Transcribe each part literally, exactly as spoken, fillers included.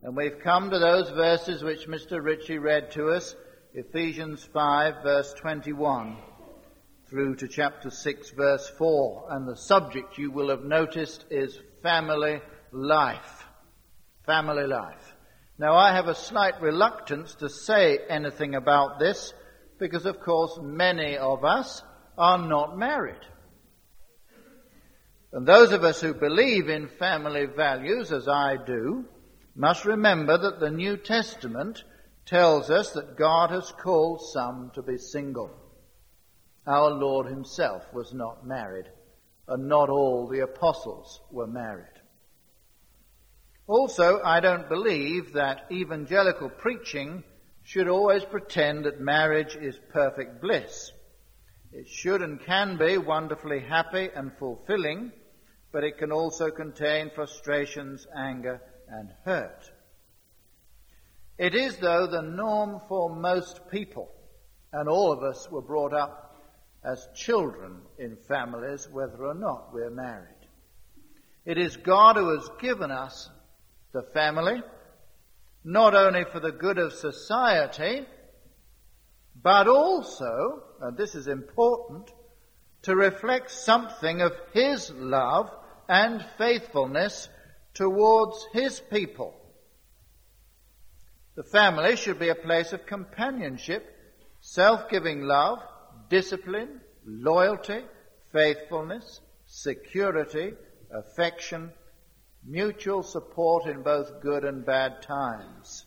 And we've come to those verses which Mister Ritchie read to us, Ephesians five, verse twenty-one, through to chapter six, verse four. And the subject, you will have noticed, is family life. Family life. Now, I have a slight reluctance to say anything about this because, of course, many of us are not married. And those of us who believe in family values, as I do, must remember that the New Testament tells us that God has called some to be single. Our Lord himself was not married, and not all the apostles were married. Also, I don't believe that evangelical preaching should always pretend that marriage is perfect bliss. It should and can be wonderfully happy and fulfilling, but it can also contain frustrations, anger, and hurt. It is, though, the norm for most people, and all of us were brought up as children in families, whether or not we're married. It is God who has given us the family, not only for the good of society, but also, and this is important, to reflect something of his love and faithfulness towards his people. The family should be a place of companionship, self-giving love, discipline, loyalty, faithfulness, security, affection, mutual support in both good and bad times.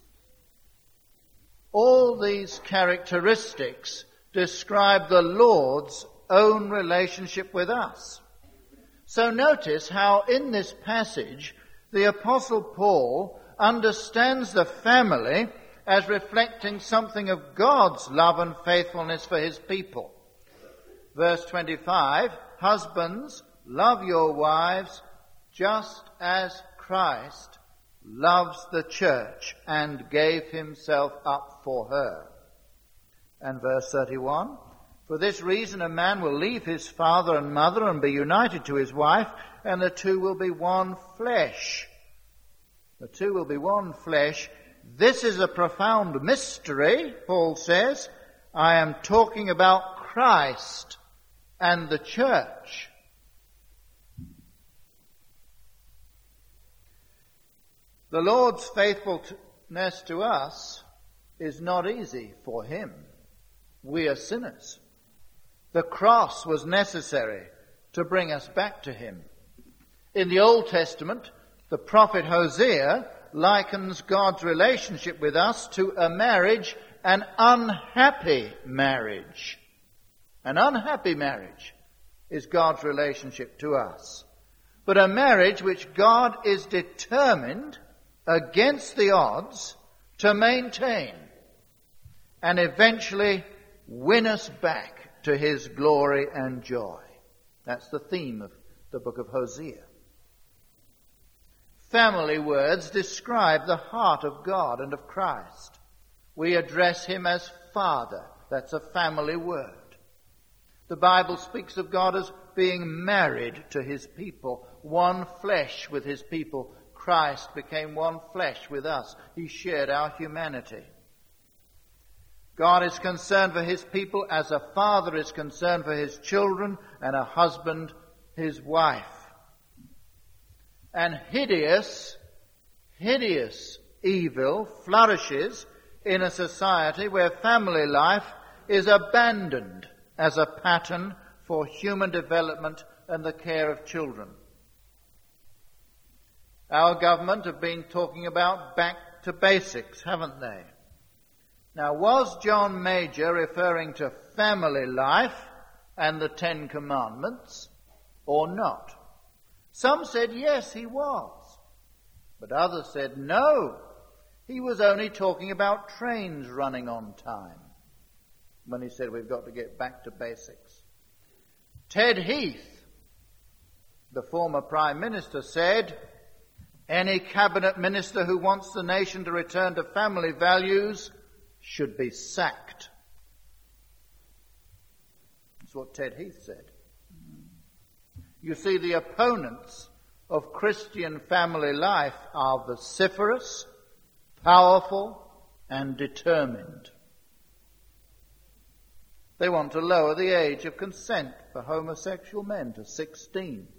All these characteristics describe the Lord's own relationship with us. So notice how in this passage the Apostle Paul understands the family as reflecting something of God's love and faithfulness for his people. Verse twenty-five, husbands, love your wives just as Christ loves the church and gave himself up for her. And verse thirty-one, for this reason a man will leave his father and mother and be united to his wife, and the two will be one flesh. The two will be one flesh. This is a profound mystery, Paul says. I am talking about Christ and the church. The Lord's faithfulness to us is not easy for him. We are sinners. The cross was necessary to bring us back to him. In the Old Testament, the prophet Hosea likens God's relationship with us to a marriage, an unhappy marriage. An unhappy marriage is God's relationship to us. But a marriage which God is determined against the odds to maintain and eventually win us back to his glory and joy. That's the theme of the book of Hosea. Family words describe the heart of God and of Christ. We address him as Father. That's a family word. The Bible speaks of God as being married to his people, one flesh with his people. Christ became one flesh with us. He shared our humanity. God is concerned for his people as a father is concerned for his children and a husband his wife. And hideous, hideous evil flourishes in a society where family life is abandoned as a pattern for human development and the care of children. Our government have been talking about back to basics, haven't they? Now, was John Major referring to family life and the Ten Commandments or not? Some said yes, he was. But others said no, he was only talking about trains running on time when he said we've got to get back to basics. Ted Heath, the former Prime Minister, said, any cabinet minister who wants the nation to return to family values should be sacked. That's what Ted Heath said. You see, the opponents of Christian family life are vociferous, powerful and determined. They want to lower the age of consent for homosexual men to sixteen.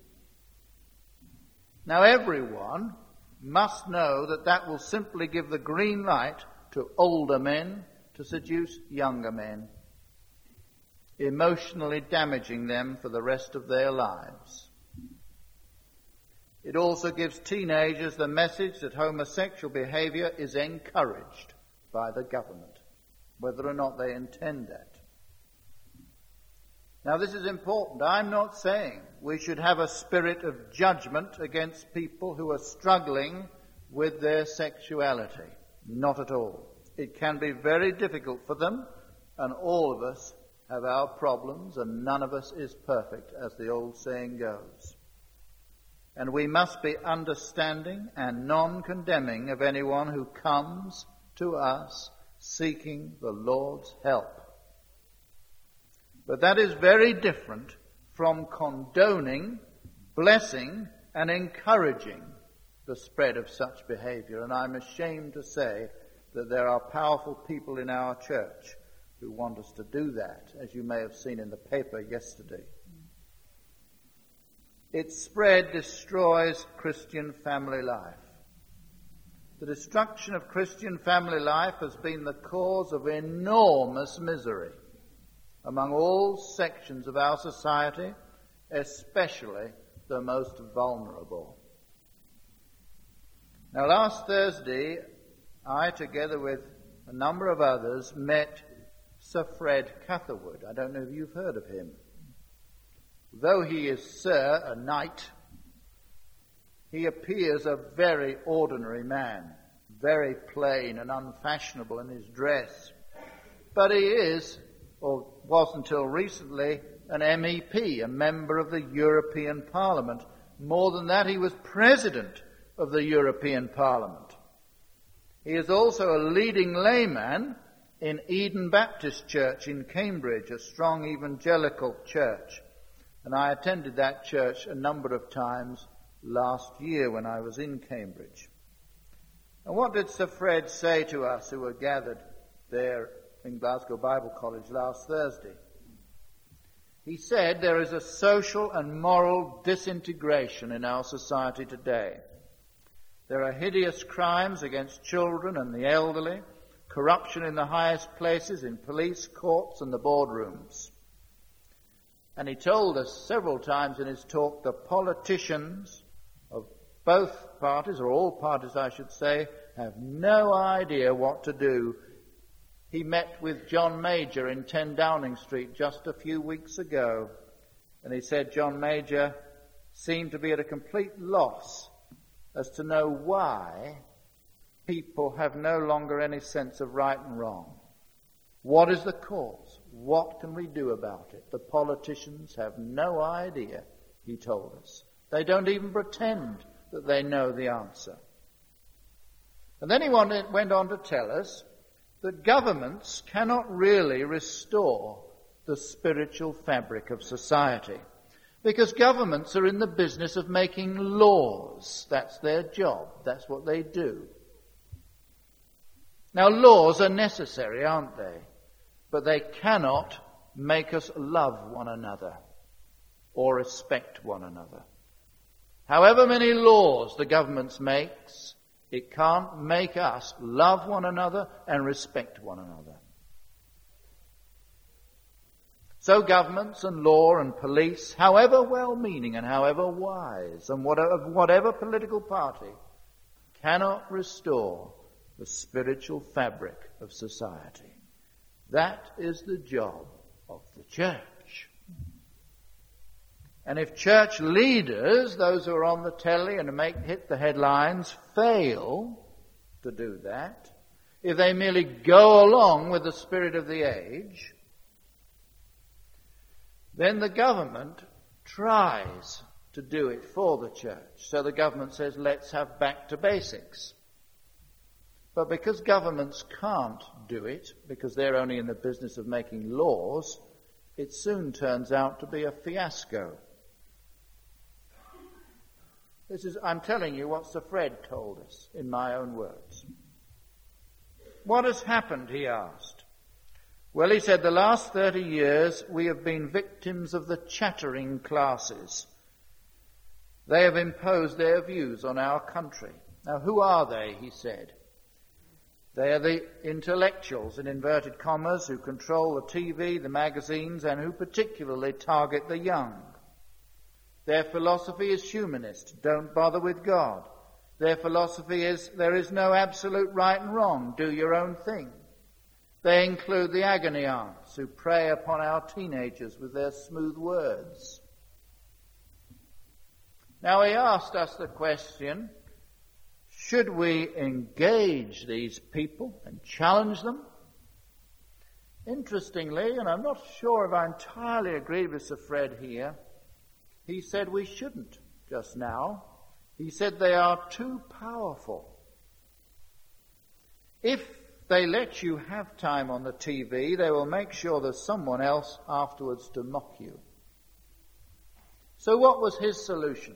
Now everyone must know that that will simply give the green light to older men to seduce younger men, emotionally damaging them for the rest of their lives. It also gives teenagers the message that homosexual behavior is encouraged by the government, whether or not they intend that. Now this is important. I'm not saying we should have a spirit of judgment against people who are struggling with their sexuality. Not at all. It can be very difficult for them, and all of us have our problems, and none of us is perfect, as the old saying goes. And we must be understanding and non-condemning of anyone who comes to us seeking the Lord's help. But that is very different from condoning, blessing, and encouraging the spread of such behavior. And I'm ashamed to say that there are powerful people in our church who want us to do that, as you may have seen in the paper yesterday. Its spread destroys Christian family life. The destruction of Christian family life has been the cause of enormous misery among all sections of our society, especially the most vulnerable. Now, last Thursday, I, together with a number of others, met Sir Fred Catherwood. I don't know if you've heard of him. Though he is Sir, a knight, he appears a very ordinary man, very plain and unfashionable in his dress. But he is, or was until recently, an M E P, a member of the European Parliament. More than that, he was President of the European Parliament. He is also a leading layman in Eden Baptist Church in Cambridge, a strong evangelical church. And I attended that church a number of times last year when I was in Cambridge. And what did Sir Fred say to us who were gathered there in Glasgow Bible College last Thursday? He said there is a social and moral disintegration in our society today. There are hideous crimes against children and the elderly, corruption in the highest places, in police, courts and the boardrooms. And he told us several times in his talk the politicians of both parties, or all parties I should say, have no idea what to do. He met with John Major in ten Downing Street just a few weeks ago, and he said John Major seemed to be at a complete loss as to know why people have no longer any sense of right and wrong. What is the cause? What can we do about it? The politicians have no idea, he told us. They don't even pretend that they know the answer. And then he went on to tell us that governments cannot really restore the spiritual fabric of society, because governments are in the business of making laws. That's their job. That's what they do. Now, laws are necessary, aren't they? But they cannot make us love one another or respect one another. However many laws the government makes, it can't make us love one another and respect one another. So governments and law and police, however well-meaning and however wise, and whatever, whatever political party, cannot restore the spiritual fabric of society. That is the job of the church. And if church leaders, those who are on the telly and make hit the headlines, fail to do that, if they merely go along with the spirit of the age, then the government tries to do it for the church. So the government says, let's have back to basics. But because governments can't do it, because they're only in the business of making laws, it soon turns out to be a fiasco. This is, I'm telling you what Sir Fred told us in my own words. What has happened, he asked. Well, he said, the last thirty years we have been victims of the chattering classes. They have imposed their views on our country. Now, who are they, he said? They are the intellectuals, in inverted commas, who control the T V, the magazines, and who particularly target the young. Their philosophy is humanist. Don't bother with God. Their philosophy is there is no absolute right and wrong. Do your own thing. They include the agony aunts who prey upon our teenagers with their smooth words. Now, he asked us the question, should we engage these people and challenge them? Interestingly, and I'm not sure if I entirely agree with Sir Fred here, he said we shouldn't just now. He said they are too powerful. If they let you have time on the T V, they will make sure there's someone else afterwards to mock you. So what was his solution?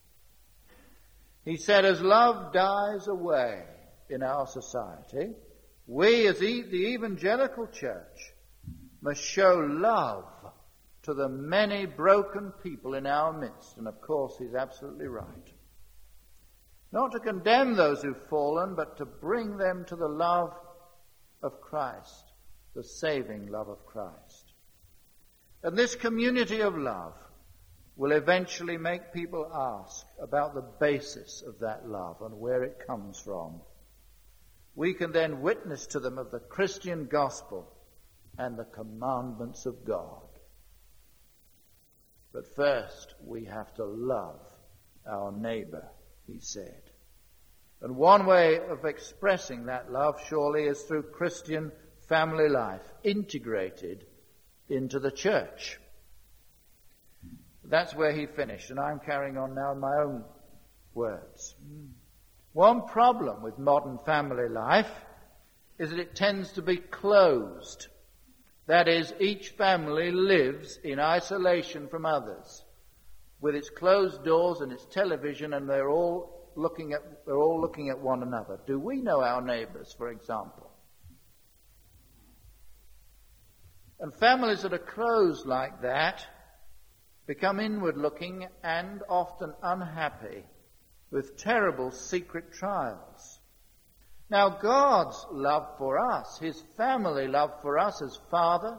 He said, as love dies away in our society, we as the evangelical church must show love to the many broken people in our midst. And of course, he's absolutely right. Not to condemn those who've fallen, but to bring them to the love of Christ, the saving love of Christ. And this community of love will eventually make people ask about the basis of that love and where it comes from. We can then witness to them of the Christian gospel and the commandments of God. But first, we have to love our neighbor, he said. And one way of expressing that love, surely, is through Christian family life, integrated into the church. That's where he finished, and I'm carrying on now in my own words. One problem with modern family life is that it tends to be closed. That is, each family lives in isolation from others, with its closed doors and its television, and they're all looking at they're all looking at one another. Do we know our neighbours, for example? And families that are closed like that become inward-looking and often unhappy, with terrible secret trials. Now, God's love for us, his family love for us as Father,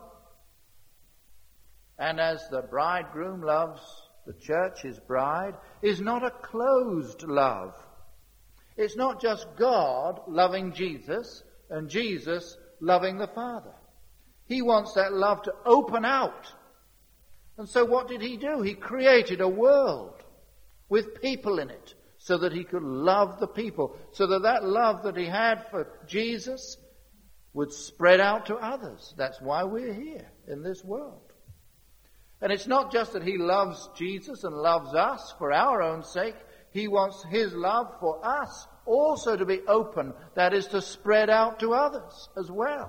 and as the bridegroom loves the church, his bride, is not a closed love. It's not just God loving Jesus and Jesus loving the Father. He wants that love to open out. And so what did he do? He created a world with people in it so that he could love the people, so that that love that he had for Jesus would spread out to others. That's why we're here in this world. And it's not just that he loves Jesus and loves us for our own sake. He wants his love for us also to be open, that is, to spread out to others as well.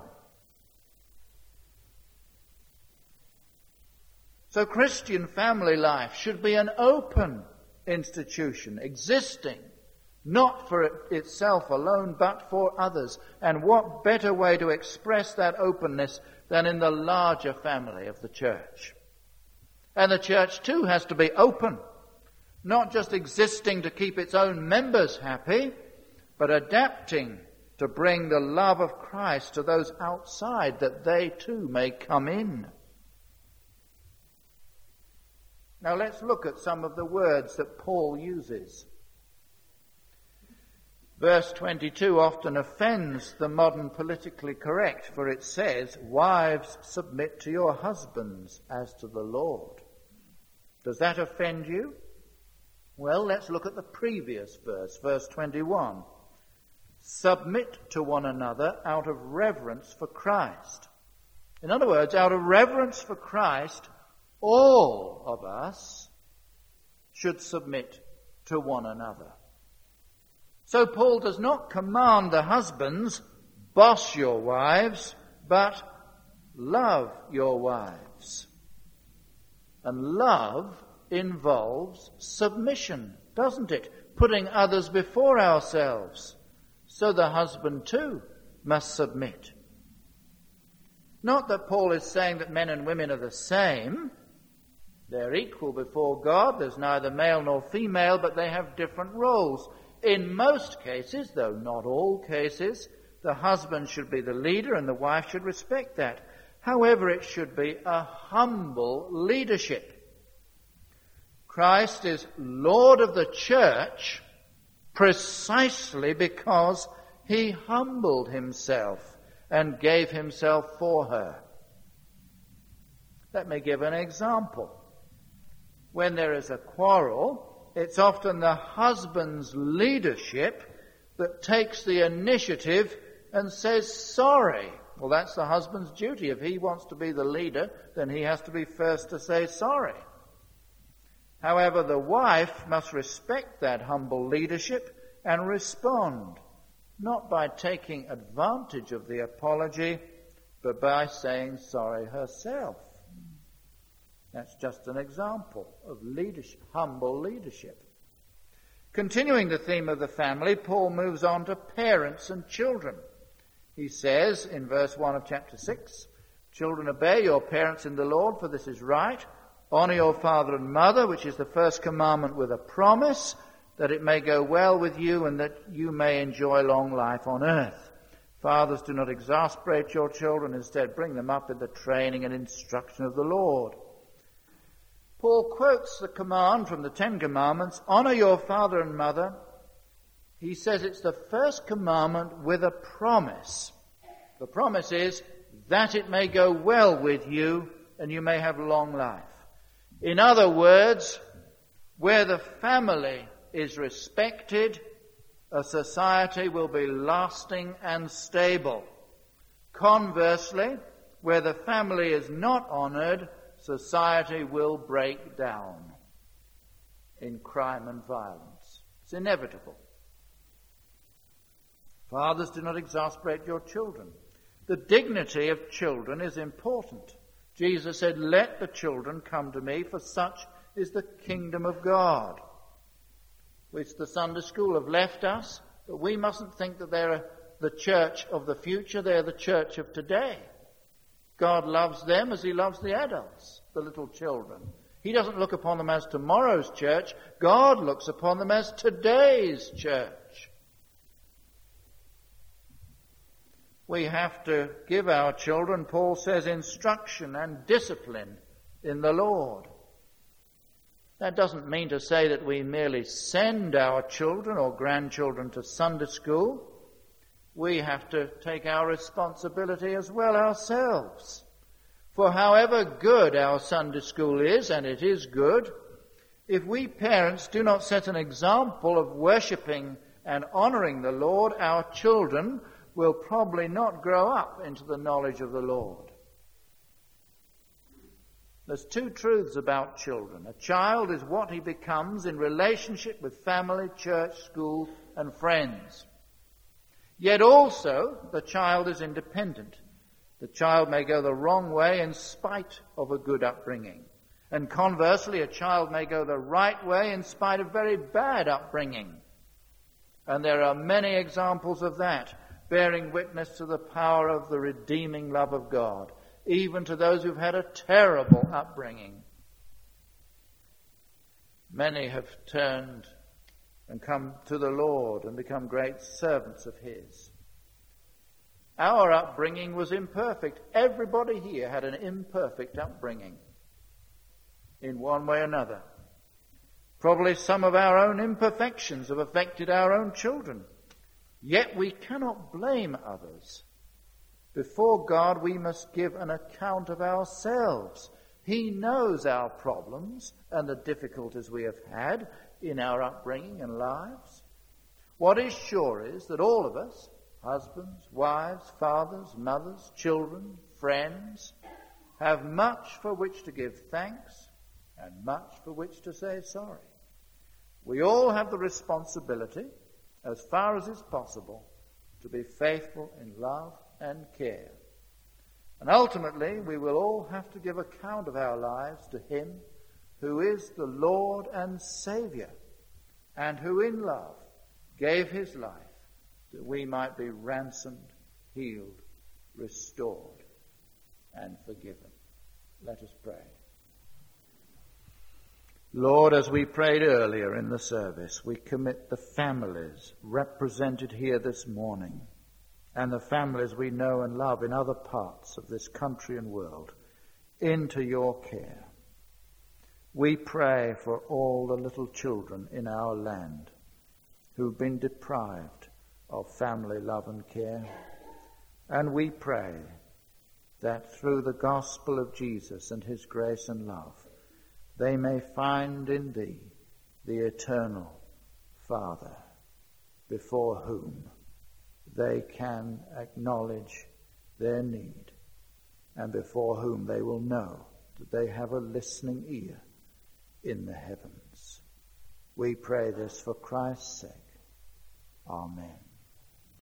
So Christian family life should be an open institution, existing not for itself alone, but for others. And what better way to express that openness than in the larger family of the church? And the church too has to be open, not just existing to keep its own members happy, but adapting to bring the love of Christ to those outside, that they too may come in. Now let's look at some of the words that Paul uses. Verse twenty-two often offends the modern politically correct, for it says, "Wives, submit to your husbands as to the Lord." Does that offend you? Well, let's look at the previous verse, verse twenty-one. "Submit to one another out of reverence for Christ." In other words, out of reverence for Christ, all of us should submit to one another. So Paul does not command the husbands, boss your wives, but love your wives. And love involves submission, doesn't it? Putting others before ourselves. So the husband too must submit. Not that Paul is saying that men and women are the same. They're equal before God. There's neither male nor female, but they have different roles. In most cases, though not all cases, the husband should be the leader and the wife should respect that. However, it should be a humble leadership. Christ is Lord of the church precisely because he humbled himself and gave himself for her. Let me give an example. When there is a quarrel, it's often the husband's leadership that takes the initiative and says sorry. Well, that's the husband's duty. If he wants to be the leader, then he has to be first to say sorry. However, the wife must respect that humble leadership and respond, not by taking advantage of the apology, but by saying sorry herself. That's just an example of leadership, humble leadership. Continuing the theme of the family, Paul moves on to parents and children. He says in verse one of chapter six, "Children, obey your parents in the Lord, for this is right. Honor your father and mother, which is the first commandment with a promise, that it may go well with you and that you may enjoy long life on earth. Fathers, do not exasperate your children. Instead, bring them up in the training and instruction of the Lord." Paul quotes the command from the Ten Commandments, honor your father and mother. He says it's the first commandment with a promise. The promise is that it may go well with you and you may have long life. In other words, where the family is respected, a society will be lasting and stable. Conversely, where the family is not honored, society will break down in crime and violence. It's inevitable. Fathers, do not exasperate your children. The dignity of children is important. Jesus said, "Let the children come to me, for such is the kingdom of God." Which the Sunday school have left us, but we mustn't think that they're the church of the future. They're the church of today. God loves them as he loves the adults, the little children. He doesn't look upon them as tomorrow's church. God looks upon them as today's church. We have to give our children, Paul says, instruction and discipline in the Lord. That doesn't mean to say that we merely send our children or grandchildren to Sunday school. We have to take our responsibility as well ourselves. For however good our Sunday school is, and it is good, if we parents do not set an example of worshipping and honouring the Lord, our children will probably not grow up into the knowledge of the Lord. There's two truths about children. A child is what he becomes in relationship with family, church, school, and friends. Yet also, the child is independent. The child may go the wrong way in spite of a good upbringing. And conversely, a child may go the right way in spite of very bad upbringing. And there are many examples of that, bearing witness to the power of the redeeming love of God, even to those who've had a terrible upbringing. Many have turned and come to the Lord and become great servants of his. Our upbringing was imperfect. Everybody here had an imperfect upbringing in one way or another. Probably some of our own imperfections have affected our own children. Yet we cannot blame others. Before God, we must give an account of ourselves. He knows our problems and the difficulties we have had in our upbringing and lives. What is sure is that all of us, husbands, wives, fathers, mothers, children, friends, have much for which to give thanks and much for which to say sorry. We all have the responsibility, as far as is possible, to be faithful in love and care. And ultimately, we will all have to give account of our lives to him who is the Lord and Saviour, and who in love gave his life that we might be ransomed healed, restored, and forgiven. Let us pray. Lord, as we prayed earlier in the service, we commit the families represented here this morning and the families we know and love in other parts of this country and world into your care. We pray for all the little children in our land who've been deprived of family love and care. And we pray that through the gospel of Jesus and his grace and love, they may find in thee the eternal Father, before whom they can acknowledge their need and before whom they will know that they have a listening ear in the heavens. We pray this for Christ's sake. Amen.